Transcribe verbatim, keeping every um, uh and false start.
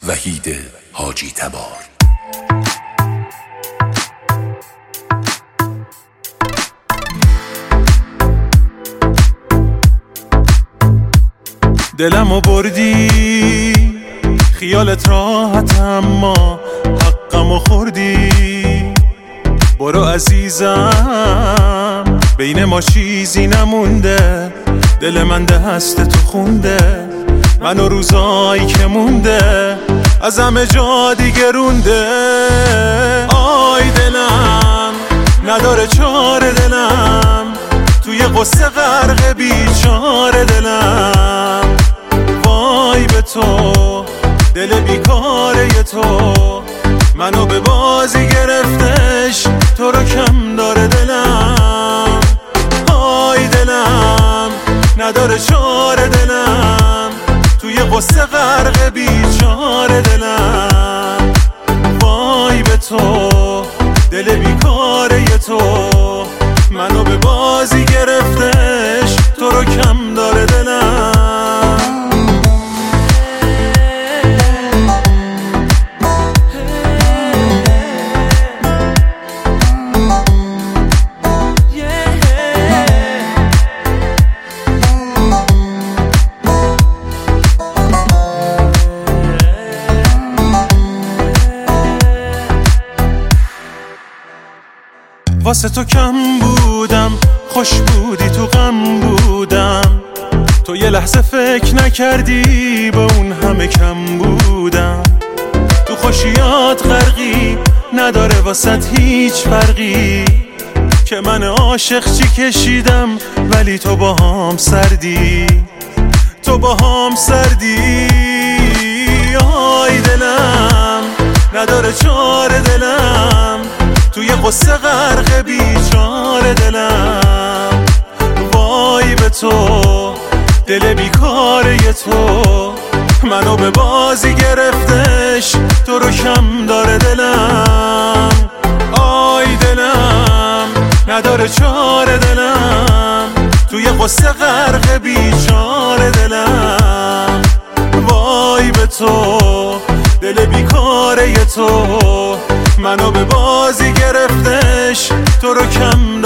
وحید حاجی تبار. دلمو بردی خیالت راحت اما حقمو خوردی. برو عزیزم بین ما چیزی نمونده، دل من دست تو خونده، من و روزایی که مونده از همه جا دیگه رونده. آی دلم نداره چاره، دلم توی قصه غرق بیچاره. دلم وای به تو دل بیکاره تو، منو به بازی گرفتش تو رو کم داره. دلم آی دلم نداره چاره، دلم توی قصه غرق بیچاره. دلم وای به تو دل بیکاره تو، منو به بازی گرفتش تو رو کم داره. دلم واسه تو کم بودم، خوش بودی تو غم بودم، تو یه لحظه فکر نکردی با اون همه کم بودم. تو خوشیات غرقی نداره واسه هیچ فرقی، که من عاشق چی کشیدم ولی تو با هم سردی، تو با هم سردی. آی دلم نداره چاره، دلم توی قصه غرق بیچاره. دلم وای به تو دل بیکاره تو، منو به بازی گرفتش تو رو کم داره. دلم آی دلم نداره چاره، دلم توی قصه غرق بیچاره. دلم وای به تو دل بیکاره تو، منو به بازی گرفتش تو رو کم